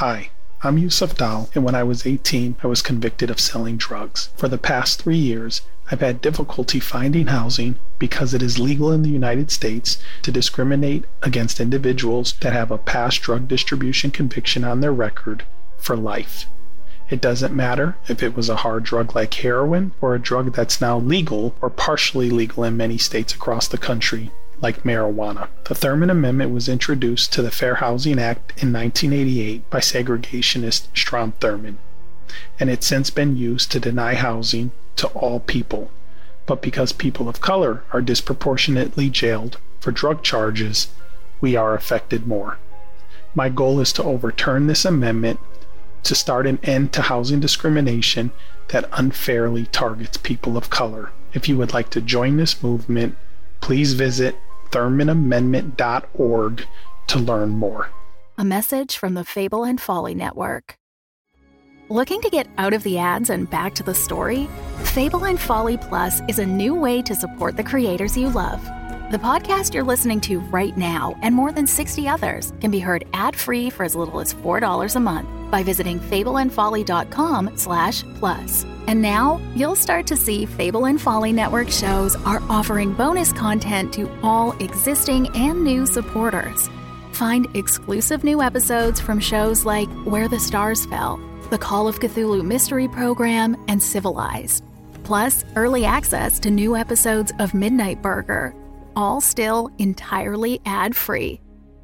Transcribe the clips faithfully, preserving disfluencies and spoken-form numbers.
Hi, I'm Yusuf Dal, and when I was eighteen, I was convicted of selling drugs. For the past three years, I've had difficulty finding housing because it is legal in the United States to discriminate against individuals that have a past drug distribution conviction on their record for life. It doesn't matter if it was a hard drug like heroin or a drug that's now legal or partially legal in many states across the country, like marijuana. The Thurmond Amendment was introduced to the Fair Housing Act in nineteen eighty-eight by segregationist Strom Thurmond, and it's since been used to deny housing to all people. But because people of color are disproportionately jailed for drug charges, we are affected more. My goal is to overturn this amendment to start an end to housing discrimination that unfairly targets people of color. If you would like to join this movement, please visit thurmond amendment dot org to learn more. A message from the Fable and Folly Network. Looking to get out of the ads and back to the story? Fable and Folly Plus is a new way to support the creators you love. The podcast you're listening to right now and more than sixty others can be heard ad-free for as little as four dollars a month by visiting fableandfolly.com slash plus. And now you'll start to see Fable and Folly Network shows are offering bonus content to all existing and new supporters. Find exclusive new episodes from shows like Where the Stars Fell, The Call of Cthulhu Mystery Program, and Civilized. Plus, early access to new episodes of Midnight Burger, all still entirely ad-free.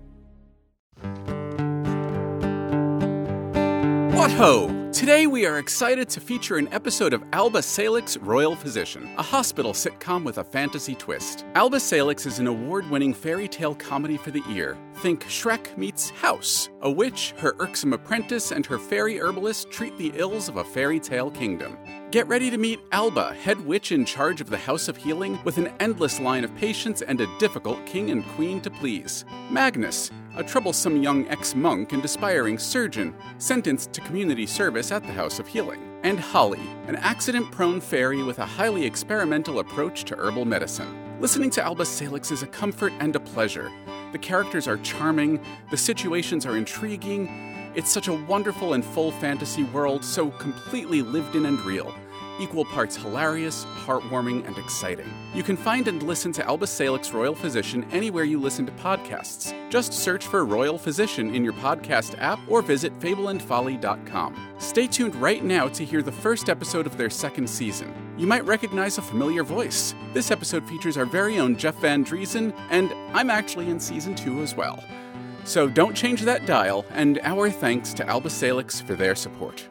What ho! Today we are excited to feature an episode of Alba Salix Royal Physician, a hospital sitcom with a fantasy twist. Alba Salix is an award-winning fairy tale comedy for the ear. Think Shrek meets House. A witch, her irksome apprentice, and her fairy herbalist treat the ills of a fairy tale kingdom. Get ready to meet Alba, head witch in charge of the House of Healing, with an endless line of patients and a difficult king and queen to please. Magnus, a troublesome young ex-monk and aspiring surgeon, sentenced to community service at the House of Healing. And Holly, an accident-prone fairy with a highly experimental approach to herbal medicine. Listening to Alba Salix is a comfort and a pleasure. The characters are charming, the situations are intriguing. It's such a wonderful and full fantasy world, so completely lived in and real. Equal parts hilarious, heartwarming, and exciting. You can find and listen to Alba Salix Royal Physician anywhere you listen to podcasts. Just search for Royal Physician in your podcast app or visit fable and folly dot com. Stay tuned right now to hear the first episode of their second season. You might recognize a familiar voice. This episode features our very own Jeff Van Driesen, and I'm actually in season two as well. So don't change that dial, and our thanks to Alba Salix for their support.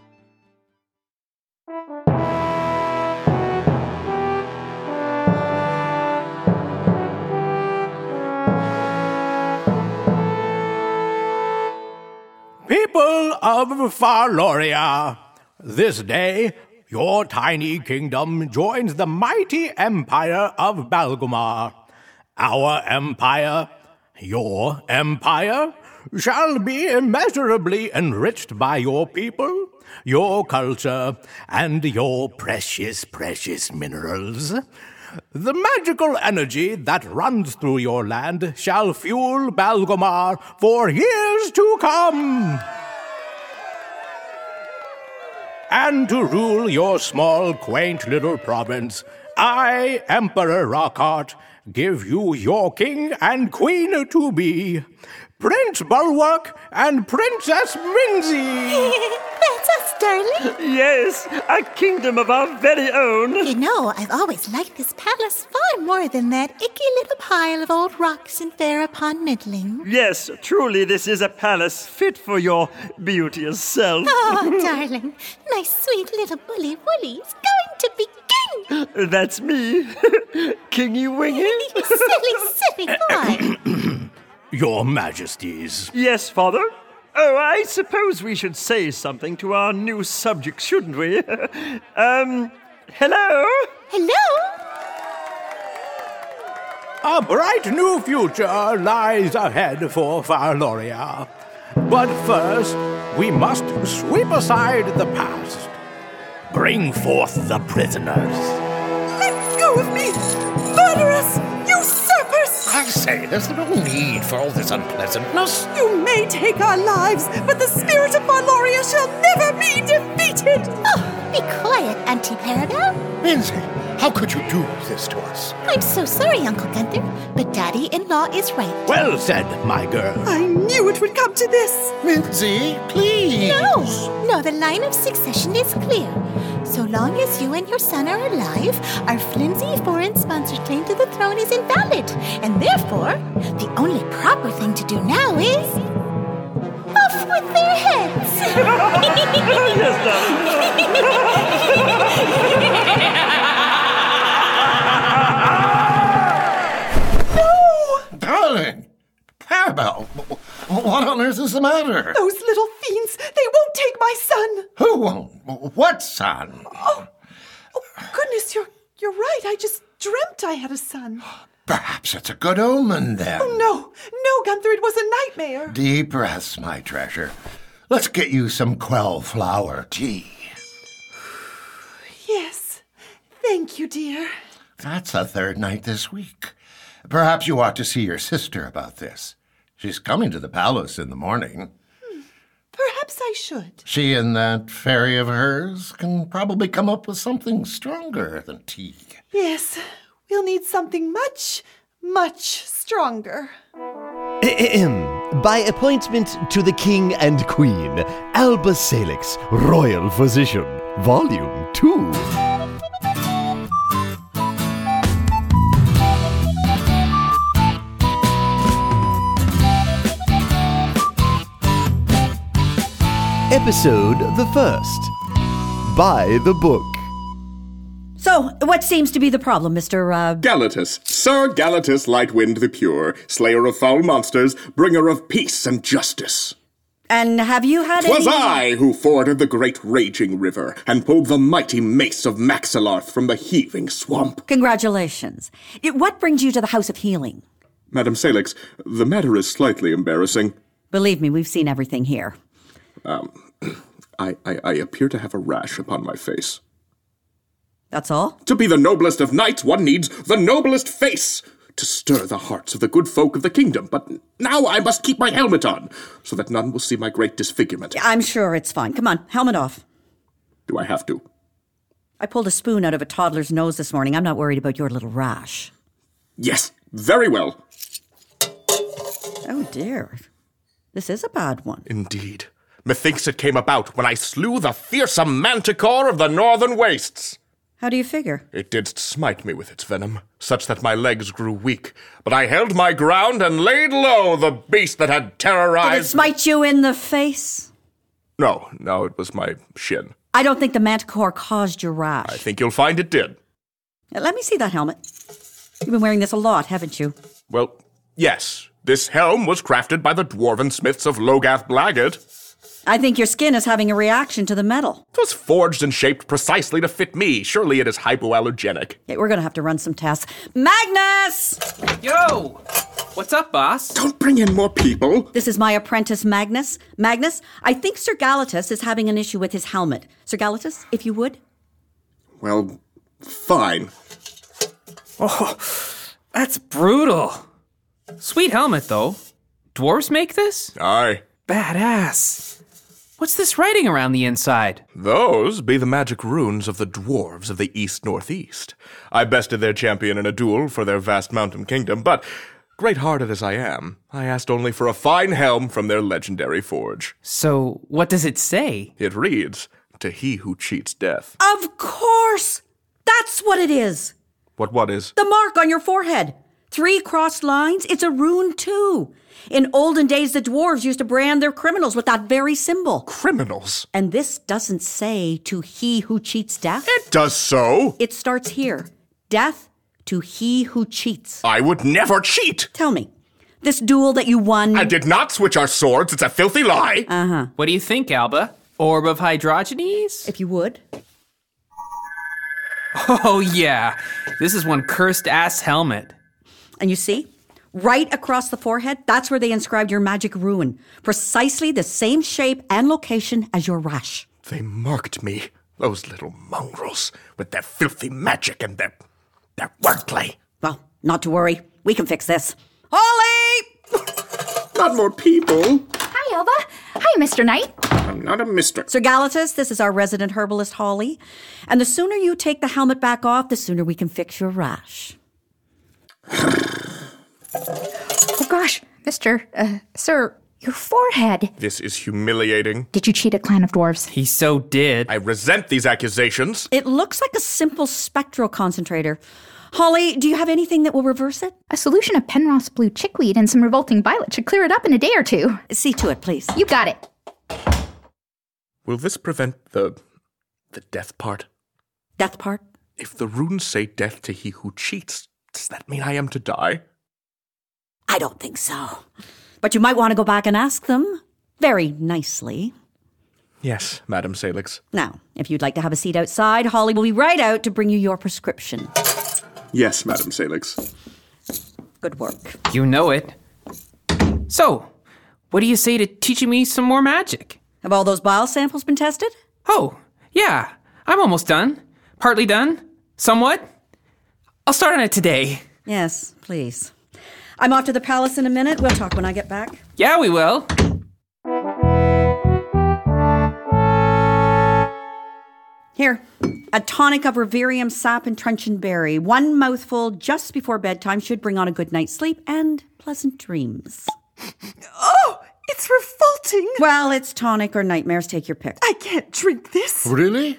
People of Farloria, this day your tiny kingdom joins the mighty empire of Balgomar. Our empire, your empire, shall be immeasurably enriched by your people, your culture, and your precious, precious minerals. The magical energy that runs through your land shall fuel Balgomar for years to come. And to rule your small, quaint little province, I, Emperor Rockheart, give you your king and queen to be, Prince Bulwark and Princess Minzy. That's us, darling. Yes, a kingdom of our very own. You know, I've always liked this palace far more than that icky little pile of old rocks in Fair-upon-Middling. Yes, truly this is a palace fit for your beauteous self. Oh, darling, my sweet little bully Woolly's going to be king. That's me, Kingy Wingy. You silly, silly boy. Your Majesties. Yes, Father? Oh, I suppose we should say something to our new subjects, shouldn't we? um, hello? Hello? A bright new future lies ahead for Farloria. But first, we must sweep aside the past. Bring forth the prisoners. Let go of me! Murderers! Usurpers! say, there's no need for all this unpleasantness. You may take our lives, but the spirit of Farloria shall never be defeated! Oh, be quiet, Auntie Parabel. Minzy, how could you do this to us? I'm so sorry, Uncle Gunther, but Daddy-in-law is right. Well said, my girl. I knew it would come to this. Minzy, please. No, no, the line of succession is clear. So long as you and your son are alive, our flimsy foreign sponsor claim to the throne is invalid. And therefore, the only proper thing to do now is... off with their heads! No! Darling! Parabel, what on earth is the matter? Those little fiends, they won't take my son. Who won't? What son? Oh, oh goodness, you're you're right. I just dreamt I had a son. Perhaps it's a good omen, then. Oh, no. No, Gunther, it was a nightmare. Deep breaths, my treasure. Let's get you some quell flower tea. Yes. Thank you, dear. That's the third night this week. Perhaps you ought to see your sister about this. She's coming to the palace in the morning. Hmm. Perhaps I should. She and that fairy of hers can probably come up with something stronger than tea. Yes. We'll need something much, much stronger. Ahem. By appointment to the King and Queen, Alba Salix, Royal Physician, Volume two. Episode the first. By the book. So, what seems to be the problem, Mister Uh... Galatus, Sir Galatus Lightwind the Pure, slayer of foul monsters, bringer of peace and justice. And have you had Twas any... I who forded the great raging river, and pulled the mighty mace of Maxilarth from the heaving swamp. Congratulations. What brings you to the House of Healing? Madam Salix, the matter is slightly embarrassing. Believe me, we've seen everything here. Um, I, I, I appear to have a rash upon my face. That's all? To be the noblest of knights, one needs the noblest face to stir the hearts of the good folk of the kingdom. But now I must keep my helmet on, so that none will see my great disfigurement. I'm sure it's fine. Come on, helmet off. Do I have to? I pulled a spoon out of a toddler's nose this morning. I'm not worried about your little rash. Yes, very well. Oh, dear. This is a bad one. Indeed. Methinks it came about when I slew the fearsome manticore of the northern wastes. How do you figure? It didst smite me with its venom, such that my legs grew weak. But I held my ground and laid low the beast that had terrorized... Did it smite you in the face? No, no, it was my shin. I don't think the manticore caused your rash. I think you'll find it did. Let me see that helmet. You've been wearing this a lot, haven't you? Well, yes. This helm was crafted by the dwarven smiths of Logath Blaggett. I think your skin is having a reaction to the metal. It was forged and shaped precisely to fit me. Surely it is hypoallergenic. Yeah, we're going to have to run some tests. Magnus! Yo! What's up, boss? Don't bring in more people. This is my apprentice, Magnus. Magnus, I think Sir Galatus is having an issue with his helmet. Sir Galatus, if you would. Well, fine. Oh, that's brutal. Sweet helmet, though. Dwarves make this? Aye. Badass. What's this writing around the inside? Those be the magic runes of the dwarves of the east-northeast. I bested their champion in a duel for their vast mountain kingdom, but, great-hearted as I am, I asked only for a fine helm from their legendary forge. So, what does it say? It reads, "To he who cheats death." Of course! That's what it is! What what is? The mark on your forehead. Three crossed lines, it's a rune too. In olden days, the dwarves used to brand their criminals with that very symbol. Criminals? And this doesn't say to he who cheats death. It does so. It starts here. Death to he who cheats. I would never cheat. Tell me, this duel that you won... I did not switch our swords. It's a filthy lie. Uh-huh. What do you think, Alba? Orb of Hydrogenes? If you would. Oh, yeah. This is one cursed-ass helmet. And you see? Right across the forehead, that's where they inscribed your magic rune. Precisely the same shape and location as your rash. They marked me, those little mongrels, with their filthy magic and their, their wordplay. Well, not to worry. We can fix this. Holly! Not more people. Hi, Elba. Hi, Mister Knight. I'm not a mister. Sir Gallatus, this is our resident herbalist, Holly. And the sooner you take the helmet back off, the sooner we can fix your rash. Oh, gosh, Mister, uh, Sir, your forehead. This is humiliating. Did you cheat a clan of dwarves? He so did. I resent these accusations. It looks like a simple spectral concentrator. Holly, do you have anything that will reverse it? A solution of Penross blue chickweed and some revolting violet should clear it up in a day or two. See to it, please. You got it. Will this prevent the... the death part? Death part? If the runes say death to he who cheats, does that mean I am to die? I don't think so. But you might want to go back and ask them. Very nicely. Yes, Madam Salix. Now, if you'd like to have a seat outside, Holly will be right out to bring you your prescription. Yes, Madam Salix. Good work. You know it. So, what do you say to teaching me some more magic? Have all those bile samples been tested? Oh, yeah. I'm almost done. Partly done. Somewhat. I'll start on it today. Yes, please. I'm off to the palace in a minute. We'll talk when I get back. Yeah, we will. Here, a tonic of Reverium sap and truncheon berry. One mouthful just before bedtime should bring on a good night's sleep and pleasant dreams. Oh, it's revolting. Well, it's tonic or nightmares. Take your pick. I can't drink this. Really?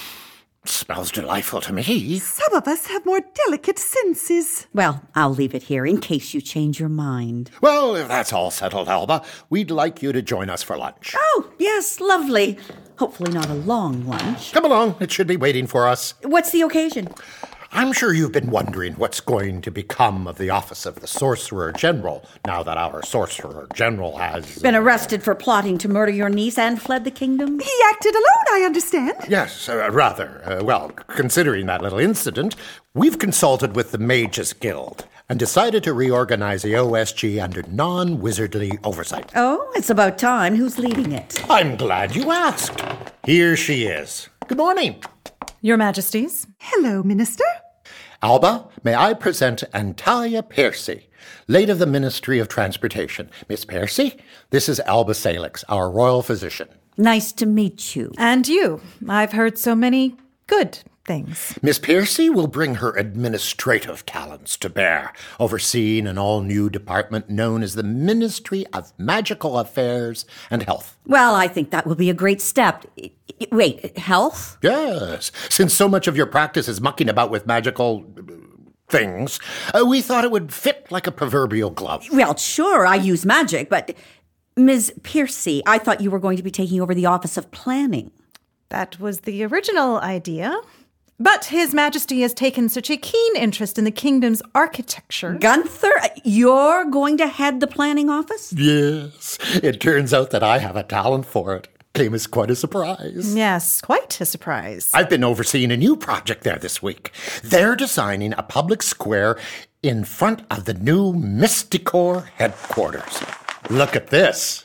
Smells delightful to me. Some of us have more delicate senses. Well, I'll leave it here in case you change your mind. Well, if that's all settled, Alba, we'd like you to join us for lunch. Oh, yes, lovely. Hopefully not a long lunch. Come along. It should be waiting for us. What's the occasion? I'm sure you've been wondering what's going to become of the office of the Sorcerer General now that our Sorcerer General has... Been arrested for plotting to murder your niece and fled the kingdom? He acted alone, I understand. Yes, uh, rather. Uh, well, considering that little incident, we've consulted with the Mages Guild and decided to reorganize the O S G under non-wizardly oversight. Oh, it's about time. Who's leading it? I'm glad you asked. Here she is. Good morning. Your Majesties. Hello, Minister. Alba, may I present Antalya Piercy, late of the Ministry of Transportation. Miss Piercy, this is Alba Salix, our royal physician. Nice to meet you. And you. I've heard so many good things. Miss Piercy will bring her administrative talents to bear, overseeing an all-new department known as the Ministry of Magical Affairs and Health. Well, I think that will be a great step. Wait, health? Yes. Since so much of your practice is mucking about with magical things, uh, we thought it would fit like a proverbial glove. Well, sure, I use magic, but Miz Piercy, I thought you were going to be taking over the Office of Planning. That was the original idea. But His Majesty has taken such a keen interest in the kingdom's architecture. Gunther, you're going to head the planning office? Yes. It turns out that I have a talent for it. Came as quite a surprise. Yes, quite a surprise. I've been overseeing a new project there this week. They're designing a public square in front of the new Mysticor headquarters. Look at this.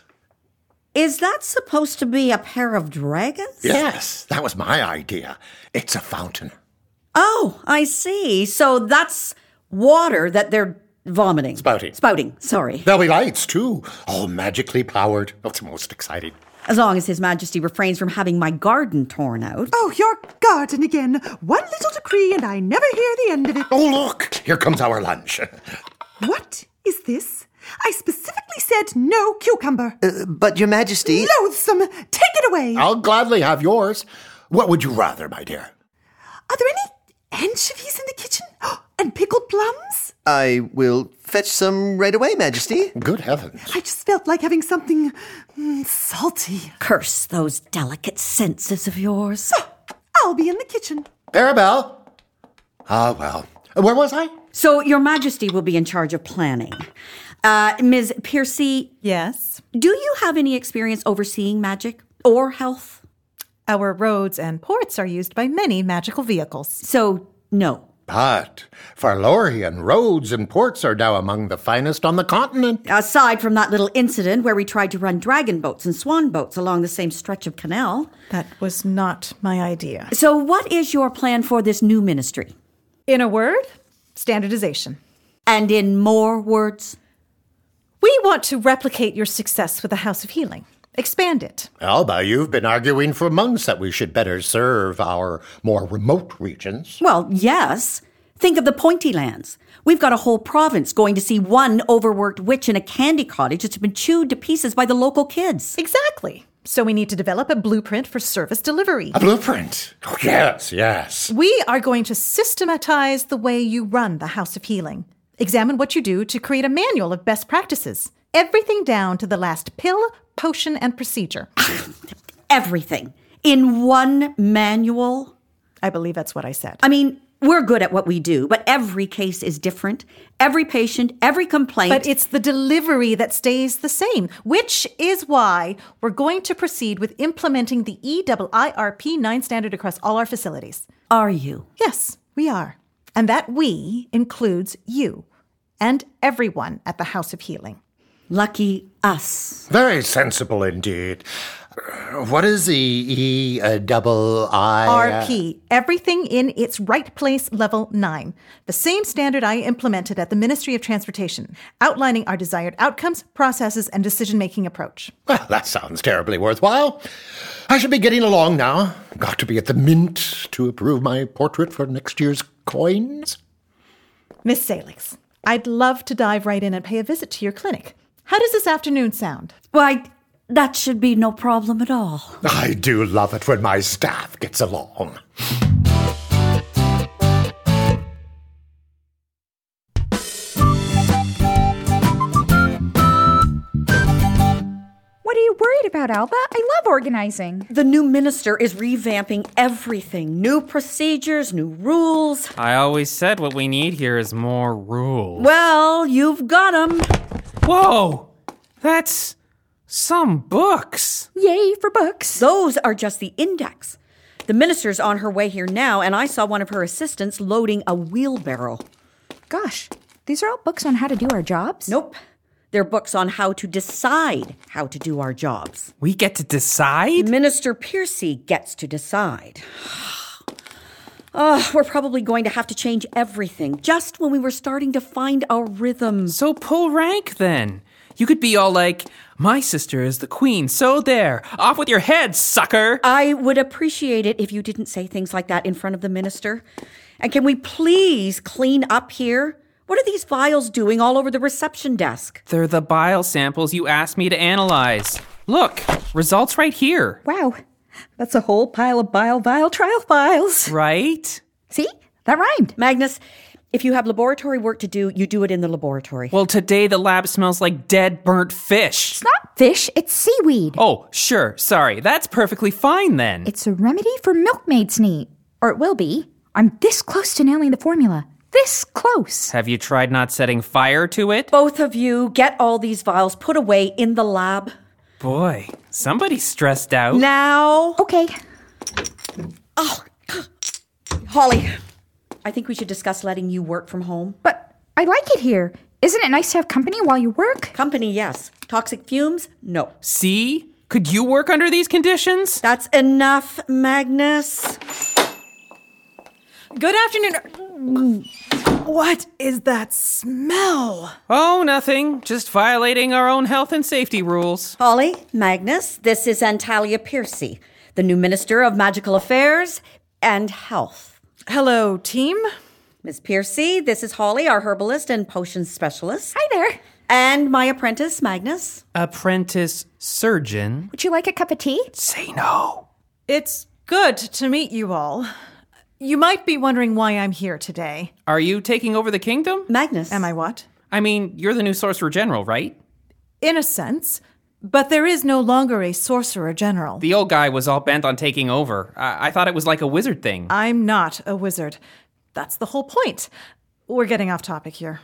Is that supposed to be a pair of dragons? Yes, that was my idea. It's a fountain. Oh, I see. So that's water that they're vomiting. Spouting. Spouting, sorry. There'll be lights, too. All magically powered. Oh, it's most exciting. As long as His Majesty refrains from having my garden torn out. Oh, your garden again. One little decree and I never hear the end of it. Oh, look. Here comes our lunch. What is this? I specifically said no cucumber. Uh, but, Your Majesty... Loathsome! Take it away! I'll gladly have yours. What would you rather, my dear? Are there any anchovies in the kitchen? And pickled plums? I will fetch some right away, Majesty. Good heavens. I just felt like having something mm, salty. Curse those delicate senses of yours. Oh, I'll be in the kitchen. Arabelle. Ah, well. Where was I? So, Your Majesty will be in charge of planning. Uh, Miz Piercy. Yes? Do you have any experience overseeing magic or health? Our roads and ports are used by many magical vehicles. So, no. But Farlorian roads and ports are now among the finest on the continent. Aside from that little incident where we tried to run dragon boats and swan boats along the same stretch of canal. That was not my idea. So what is your plan for this new ministry? In a word, standardization. And in more words? We want to replicate your success with the House of Healing. Expand it. Alba, you've been arguing for months that we should better serve our more remote regions. Well, yes. Think of the Pointy Lands. We've got a whole province going to see one overworked witch in a candy cottage that's been chewed to pieces by the local kids. Exactly. So we need to develop a blueprint for service delivery. A blueprint? Oh, yes, yes. We are going to systematize the way you run the House of Healing. Examine what you do to create a manual of best practices. Everything down to the last pill, potion, and procedure. Everything. In one manual? I believe that's what I said. I mean, we're good at what we do, but every case is different. Every patient, every complaint. But it's the delivery that stays the same, which is why we're going to proceed with implementing the E I I R P nine standard across all our facilities. Are you? Yes, we are. And that we includes you and everyone at the House of Healing. Lucky us. Very sensible indeed. What is the E uh, double I? R P. Everything in its right place, level nine. The same standard I implemented at the Ministry of Transportation, outlining our desired outcomes, processes, and decision-making approach. Well, that sounds terribly worthwhile. I should be getting along now. Got to be at the mint to approve my portrait for next year's coins. Miss Salix, I'd love to dive right in and pay a visit to your clinic. How does this afternoon sound? Why, that should be no problem at all. I do love it when my staff gets along. What are you worried about, Alba? I love organizing. The new minister is revamping everything. New procedures, new rules. I always said what we need here is more rules. Well, you've got them. Whoa! That's some books. Yay for books. Those are just the index. The minister's on her way here now, and I saw one of her assistants loading a wheelbarrow. Gosh, these are all books on how to do our jobs? Nope. They're books on how to decide how to do our jobs. We get to decide? Minister Piercy gets to decide. Oh, we're probably going to have to change everything just when we were starting to find our rhythm. So pull rank then. You could be all like, my sister is the queen, so there. Off with your head, sucker. I would appreciate it if you didn't say things like that in front of the minister. And can we please clean up here? What are these vials doing all over the reception desk? They're the bile samples you asked me to analyze. Look, results right here. Wow, that's a whole pile of bile vial trial files. Right? See? That rhymed. Magnus, if you have laboratory work to do, you do it in the laboratory. Well, today the lab smells like dead, burnt fish. It's not fish, it's seaweed. Oh, sure, sorry. That's perfectly fine then. It's a remedy for milkmaid's knee. Or it will be. I'm this close to nailing the formula. This close. Have you tried not setting fire to it? Both of you, get all these vials put away in the lab. Boy, somebody's stressed out. Now. Okay. Oh, Holly, I think we should discuss letting you work from home. But I like it here. Isn't it nice to have company while you work? Company, yes. Toxic fumes, no. See? Could you work under these conditions? That's enough, Magnus. Good afternoon. What is that smell? Oh, nothing. Just violating our own health and safety rules. Holly, Magnus, this is Antalia Piercy, the new Minister of Magical Affairs and Health. Hello, team. Miss Piercy, this is Holly, our herbalist and potion specialist. Hi there. And my apprentice, Magnus. Apprentice surgeon. Would you like a cup of tea? Say no. It's good to meet you all. You might be wondering why I'm here today. Are you taking over the kingdom? Magnus. Am I what? I mean, you're the new Sorcerer General, right? In a sense. But there is no longer a Sorcerer General. The old guy was all bent on taking over. I, I thought it was like a wizard thing. I'm not a wizard. That's the whole point. We're getting off topic here.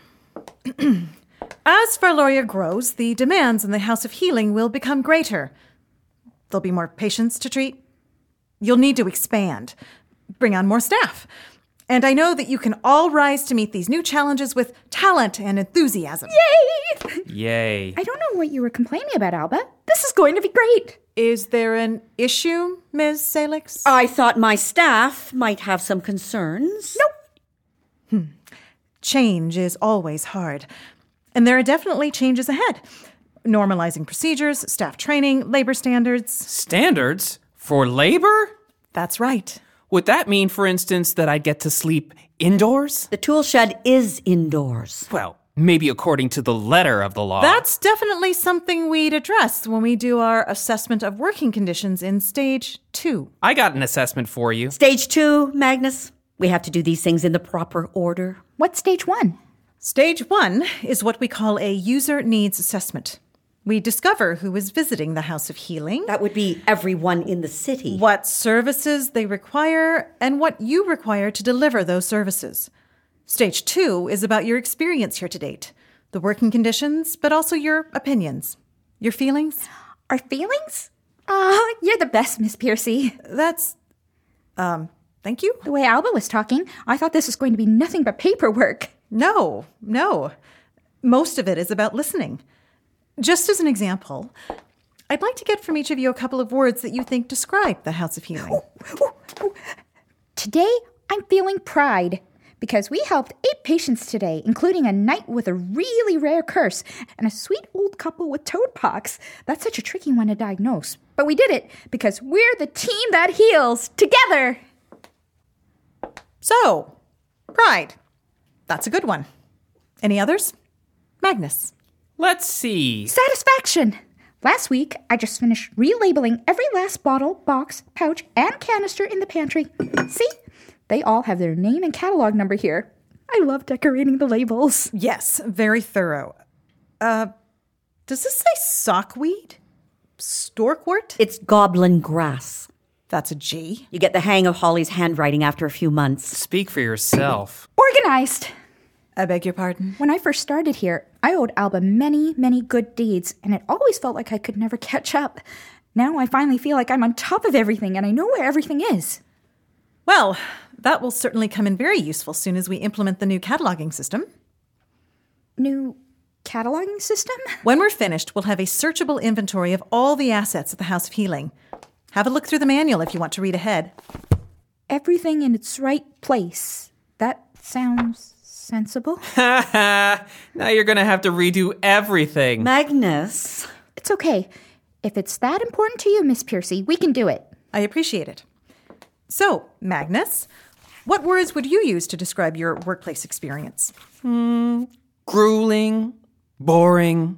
As Farloria grows, the demands in the House of Healing will become greater. There'll be more patients to treat. You'll need to expand. Bring on more staff. And I know that you can all rise to meet these new challenges with talent and enthusiasm. Yay! Yay. I don't know what you were complaining about, Alba. This is going to be great. Is there an issue, Miz Salix? I thought my staff might have some concerns. Nope. Hmm. Change is always hard. And there are definitely changes ahead. Normalizing procedures, staff training, labor standards. Standards? For labor? That's right. Would that mean, for instance, that I'd get to sleep indoors? The tool shed is indoors. Well, maybe according to the letter of the law. That's definitely something we'd address when we do our assessment of working conditions in stage two. I got an assessment for you. Stage two, Magnus. We have to do these things in the proper order. What's stage one? Stage one is what we call a user needs assessment. We discover who is visiting the House of Healing. That would be everyone in the city. What services they require and what you require to deliver those services. Stage two is about your experience here to date, the working conditions, but also your opinions, your feelings. Our feelings? Oh, you're the best, Miss Piercy. That's, um, thank you. The way Alba was talking, I thought this was going to be nothing but paperwork. No, no. Most of it is about listening. Just as an example, I'd like to get from each of you a couple of words that you think describe the House of Healing. Today, I'm feeling pride. Because we helped eight patients today, including a knight with a really rare curse and a sweet old couple with toad pox. That's such a tricky one to diagnose. But we did it because we're the team that heals together. So, pride. That's a good one. Any others? Magnus. Let's see. Satisfaction. Last week, I just finished relabeling every last bottle, box, pouch, and canister in the pantry. See? They all have their name and catalog number here. I love decorating the labels. Yes, very thorough. Uh, does this say sockweed? Storkwort? It's goblin grass. That's a G. You get the hang of Holly's handwriting after a few months. Speak for yourself. Organized. I beg your pardon? When I first started here, I owed Alba many, many good deeds, and it always felt like I could never catch up. Now I finally feel like I'm on top of everything, and I know where everything is. Well, that will certainly come in very useful soon as we implement the new cataloging system. New cataloging system? When we're finished, we'll have a searchable inventory of all the assets at the House of Healing. Have a look through the manual if you want to read ahead. Everything in its right place. That sounds sensible. Now you're going to have to redo everything. Magnus. It's okay. If it's that important to you, Miss Piercy, we can do it. I appreciate it. So, Magnus, what words would you use to describe your workplace experience? Mm, grueling, boring,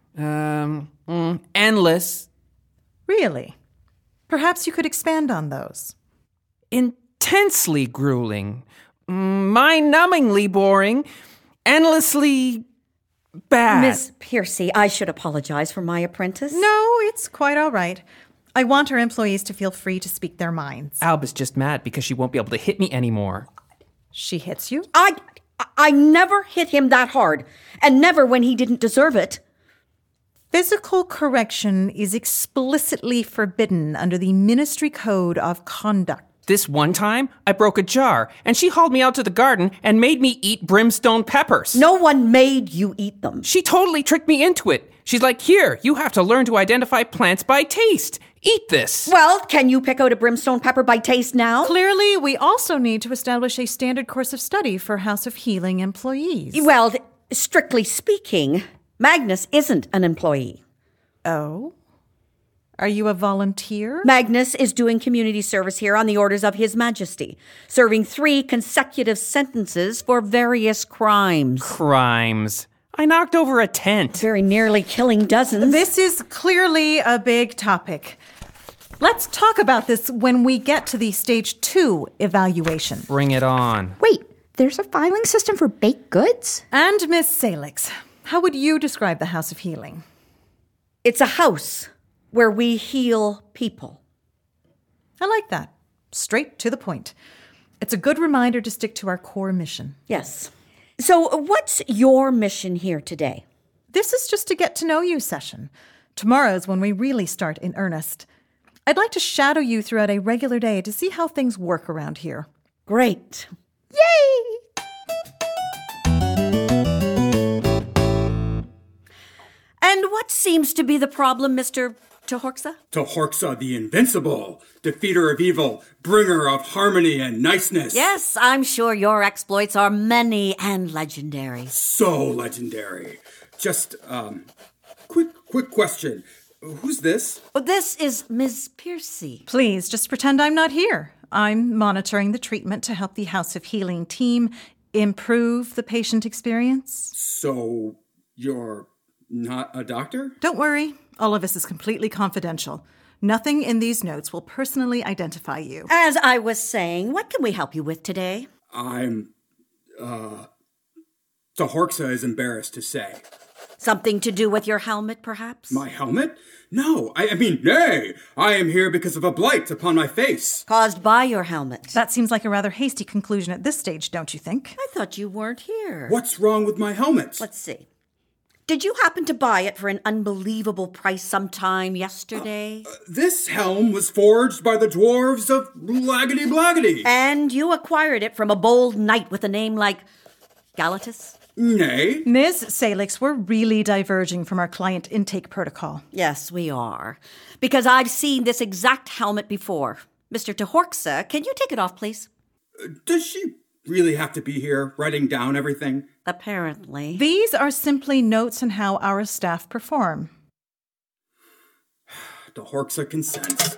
um, mm, endless. Really? Perhaps you could expand on those. Intensely grueling, mm, mind-numbingly boring, endlessly bad. Miss Piercy, I should apologize for my apprentice. No, it's quite all right. I want our employees to feel free to speak their minds. Alba's just mad because she won't be able to hit me anymore. She hits you? I, I never hit him that hard, and never when he didn't deserve it. Physical correction is explicitly forbidden under the Ministry Code of Conduct. This one time, I broke a jar, and she hauled me out to the garden and made me eat brimstone peppers. No one made you eat them. She totally tricked me into it. She's like, here, you have to learn to identify plants by taste. Eat this. Well, can you pick out a brimstone pepper by taste now? Clearly, we also need to establish a standard course of study for House of Healing employees. Well, strictly speaking, Magnus isn't an employee. Oh? Are you a volunteer? Magnus is doing community service here on the orders of His Majesty, serving three consecutive sentences for various crimes. Crimes? I knocked over a tent. Very nearly killing dozens. This is clearly a big topic. Let's talk about this when we get to the stage two evaluation. Bring it on. Wait, there's a filing system for baked goods? And Miss Salix, how would you describe the House of Healing? It's a house where we heal people. I like that. Straight to the point. It's a good reminder to stick to our core mission. Yes. So what's your mission here today? This is just a get-to-know-you session. Tomorrow's when we really start in earnest. I'd like to shadow you throughout a regular day to see how things work around here. Great. Yay! And what seems to be the problem, Mister Tohorxa? Tohorxa the Invincible, defeater of evil, bringer of harmony and niceness. Yes, I'm sure your exploits are many and legendary. So legendary. Just, um, quick, quick question. Who's this? Oh, this is Miz Piercy. Please, just pretend I'm not here. I'm monitoring the treatment to help the House of Healing team improve the patient experience. So, you're not a doctor? Don't worry. All of this is completely confidential. Nothing in these notes will personally identify you. As I was saying, what can we help you with today? I'm, uh, Tohorxa is embarrassed to say. Something to do with your helmet, perhaps? My helmet? No, I, I mean, nay! I am here because of a blight upon my face. Caused by your helmet. That seems like a rather hasty conclusion at this stage, don't you think? I thought you weren't here. What's wrong with my helmet? Let's see. Did you happen to buy it for an unbelievable price sometime yesterday? Uh, uh, this helm was forged by the dwarves of Blaggity Blaggity. And you acquired it from a bold knight with a name like Galatus? Nay. Miz Salix, we're really diverging from our client intake protocol. Yes, we are. Because I've seen this exact helmet before. Mister Tohorxa, can you take it off, please? Uh, does she really have to be here, writing down everything? Apparently. These are simply notes on how our staff perform. Tohorxa consents.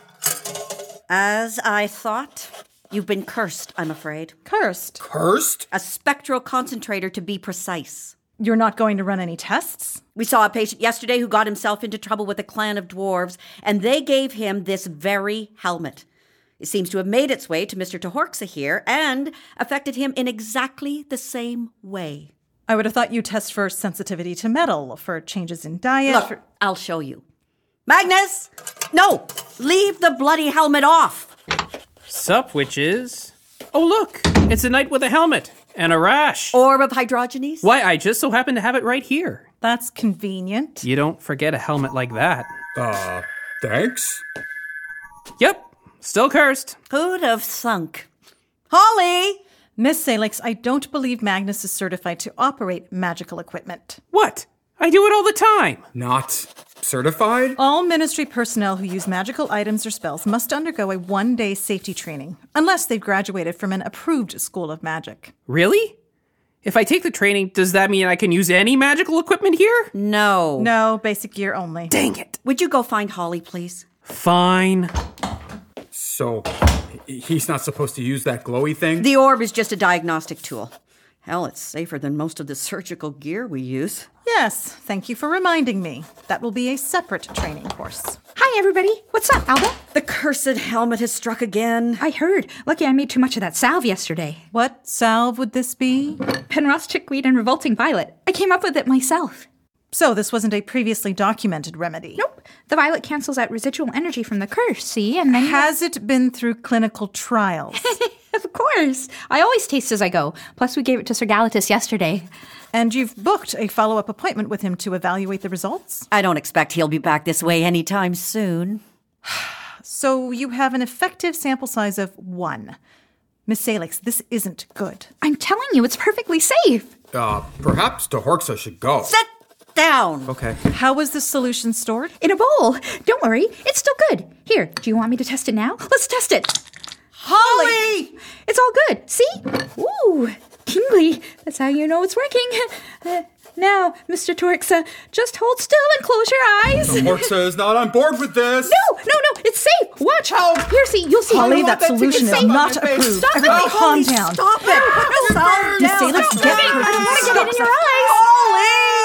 As I thought, you've been cursed, I'm afraid. Cursed? Cursed? A spectral concentrator, to be precise. You're not going to run any tests? We saw a patient yesterday who got himself into trouble with a clan of dwarves, and they gave him this very helmet. It seems to have made its way to Mister Tohorxa here and affected him in exactly the same way. I would have thought you'd test for sensitivity to metal, for changes in diet. Look, for... I'll show you. Magnus! No! Leave the bloody helmet off! Sup, witches? Oh, look! It's a knight with a helmet and a rash. Orb of Hydrogenes? Why, I just so happen to have it right here. That's convenient. You don't forget a helmet like that. Uh, thanks? Yep, still cursed. Who'd have thunk? Holly! Miss Salix, I don't believe Magnus is certified to operate magical equipment. What? I do it all the time. Not certified? All ministry personnel who use magical items or spells must undergo a one-day safety training, unless they've graduated from an approved school of magic. Really? If I take the training, does that mean I can use any magical equipment here? No. No, basic gear only. Dang it. Would you go find Holly, please? Fine. So, he's not supposed to use that glowy thing? The orb is just a diagnostic tool. Hell, it's safer than most of the surgical gear we use. Yes, thank you for reminding me. That will be a separate training course. Hi, everybody. What's up, Alba? The cursed helmet has struck again. I heard. Lucky I made too much of that salve yesterday. What salve would this be? Penrose chickweed and revolting violet. I came up with it myself. So this wasn't a previously documented remedy? Nope. The violet cancels out residual energy from the curse, see? And then Has it been through clinical trials? Of course. I always taste as I go. Plus, we gave it to Sir Galatus yesterday. And you've booked a follow-up appointment with him to evaluate the results? I don't expect he'll be back this way anytime soon. So you have an effective sample size of one. Miss Salix, this isn't good. I'm telling you, it's perfectly safe. Uh, perhaps Tohorxa should go. Sit down! Okay. How was the solution stored? In a bowl. Don't worry, it's still good. Here, do you want me to test it now? Let's test it. Holly! It's all good. See? Ooh, tingly. That's how you know it's working. Uh, now, Mister Tohorxa, just hold still and close your eyes. Tohorxa is not on board with this. No, no, no, it's safe. Watch. Help. Here, see, you'll see. Holly, that solution is not approved. Stop Everybody it. calm Holly, down. Stop it! No, calm Miss down. Salix, Stop get it. her. I don't want to get it in your eyes. Holly!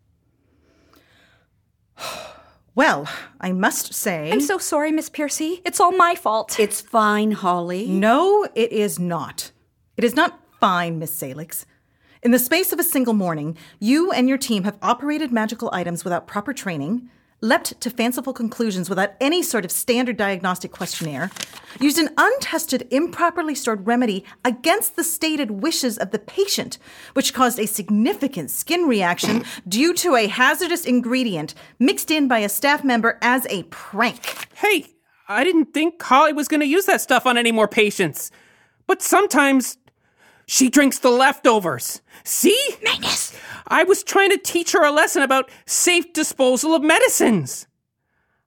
Well, I must say... I'm so sorry, Miss Piercy. It's all my fault. It's fine, Holly. No, it is not. It is not fine, Miss Salix. In the space of a single morning, you and your team have operated magical items without proper training, leapt to fanciful conclusions without any sort of standard diagnostic questionnaire, used an untested, improperly stored remedy against the stated wishes of the patient, which caused a significant skin reaction due to a hazardous ingredient mixed in by a staff member as a prank. Hey, I didn't think Holly was going to use that stuff on any more patients. But sometimes she drinks the leftovers. See? Magnus! I was trying to teach her a lesson about safe disposal of medicines.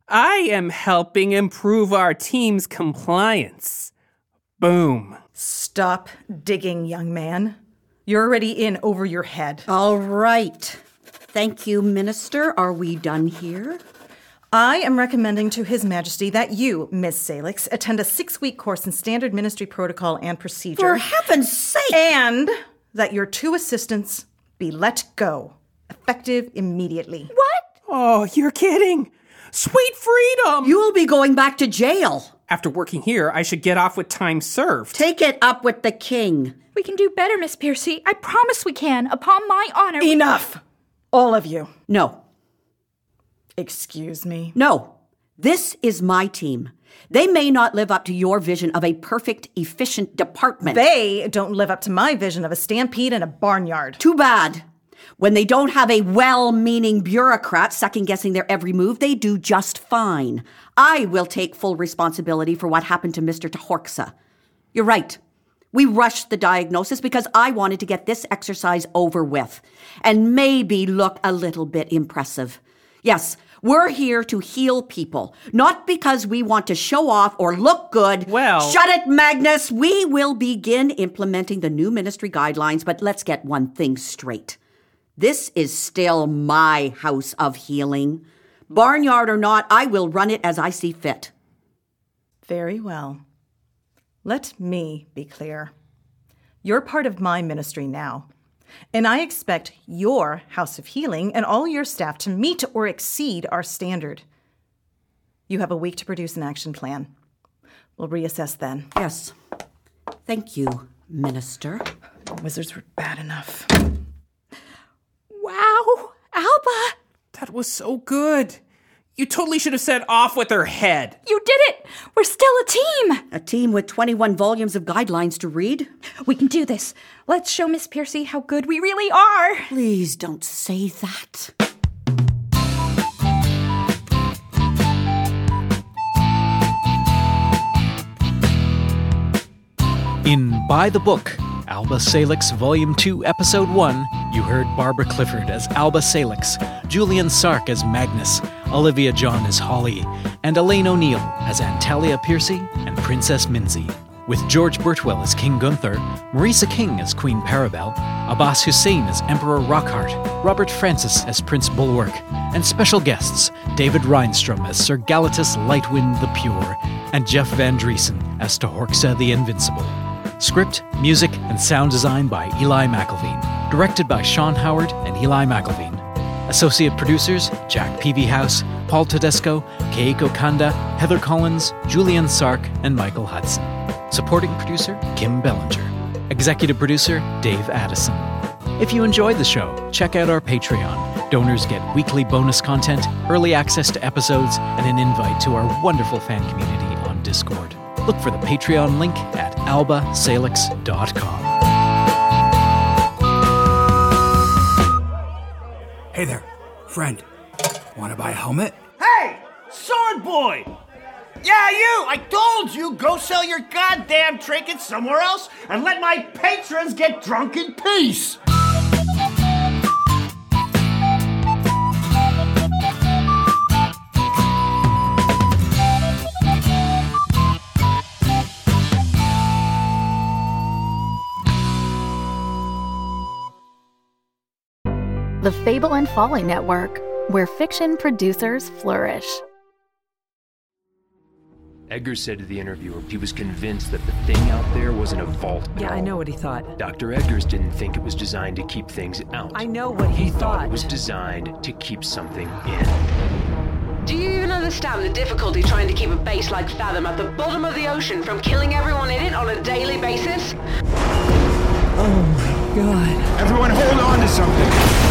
I am helping improve our team's compliance. Boom. Stop digging, young man. You're already in over your head. All right. Thank you, Minister. Are we done here? I am recommending to His Majesty that you, Miz Salix, attend a six-week course in standard ministry protocol and procedure. For heaven's sake! And that your two assistants be let go, effective immediately. What? Oh, you're kidding. Sweet freedom! You'll be going back to jail. After working here, I should get off with time served. Take it up with the king. We can do better, Miss Piercy. I promise we can. Upon my honor. Enough! All of you. No. Excuse me? No. This is my team. They may not live up to your vision of a perfect, efficient department. They don't live up to my vision of a stampede and a barnyard. Too bad. When they don't have a well-meaning bureaucrat second-guessing their every move, they do just fine. I will take full responsibility for what happened to Mister Tahorxa. You're right. We rushed the diagnosis because I wanted to get this exercise over with and maybe look a little bit impressive. Yes, we're here to heal people, not because we want to show off or look good. Well... Shut it, Magnus! We will begin implementing the new ministry guidelines, but let's get one thing straight. This is still my house of healing. Barnyard or not, I will run it as I see fit. Very well. Let me be clear. You're part of my ministry now, and I expect your house of healing and all your staff to meet or exceed our standard. You have a week to produce an action plan. We'll reassess then. Yes. Thank you, Minister. The wizards were bad enough. Wow, Alba! That was so good. You totally should have said off with her head. You did it! We're still a team! A team with twenty-one volumes of guidelines to read? We can do this. Let's show Miss Piercy how good we really are. Please don't say that. In By the Book, Alba Salix Volume two, Episode one, you heard Barbara Clifford as Alba Salix, Julian Sark as Magnus, Olivia John as Holly, and Elaine O'Neill as Antalia Piercy and Princess Minzy. With George Birtwell as King Gunther, Marisa King as Queen Parabel, Abbas Hussein as Emperor Rockhart, Robert Francis as Prince Bulwark, and special guests David Reinstrom as Sir Galatus Lightwind the Pure, and Jeff Van Driesen as Tahorxa the Invincible. Script, music, and sound design by Eli McElveen. Directed by Sean Howard and Eli McElveen. Associate producers, Jack Peavyhouse, Paul Tedesco, Keiko Kanda, Heather Collins, Julian Sark, and Michael Hudson. Supporting producer, Kim Bellinger. Executive producer, Dave Addison. If you enjoyed the show, check out our Patreon. Donors get weekly bonus content, early access to episodes, and an invite to our wonderful fan community on Discord. Look for the Patreon link at alba salix dot com. Hey there, friend. Want to buy a helmet? Hey, sword boy! Yeah, you! I told you, go sell your goddamn trinkets somewhere else and let my patrons get drunk in peace! The Fable and Folly Network, where fiction producers flourish. Edgar said to the interviewer he was convinced that the thing out there wasn't a vault at Yeah, all. I know what he thought. Doctor Edgars didn't think it was designed to keep things out. I know what he, he thought. thought. It was designed to keep something in. Do you even understand the difficulty trying to keep a base like Fathom at the bottom of the ocean from killing everyone in it on a daily basis? Oh my god. Everyone hold on to something!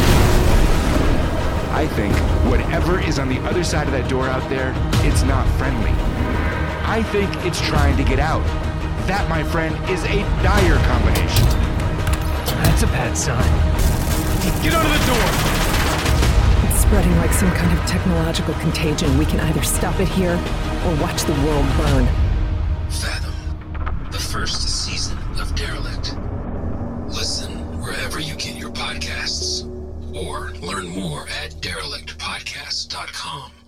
I think whatever is on the other side of that door out there, it's not friendly. I think it's trying to get out. That, my friend, is a dire combination. That's a bad sign. Get under the door! It's spreading like some kind of technological contagion. We can either stop it here or watch the world burn. Fathom, the first season of Derelict. Listen wherever you get your podcasts, or learn more at derelict podcast dot com.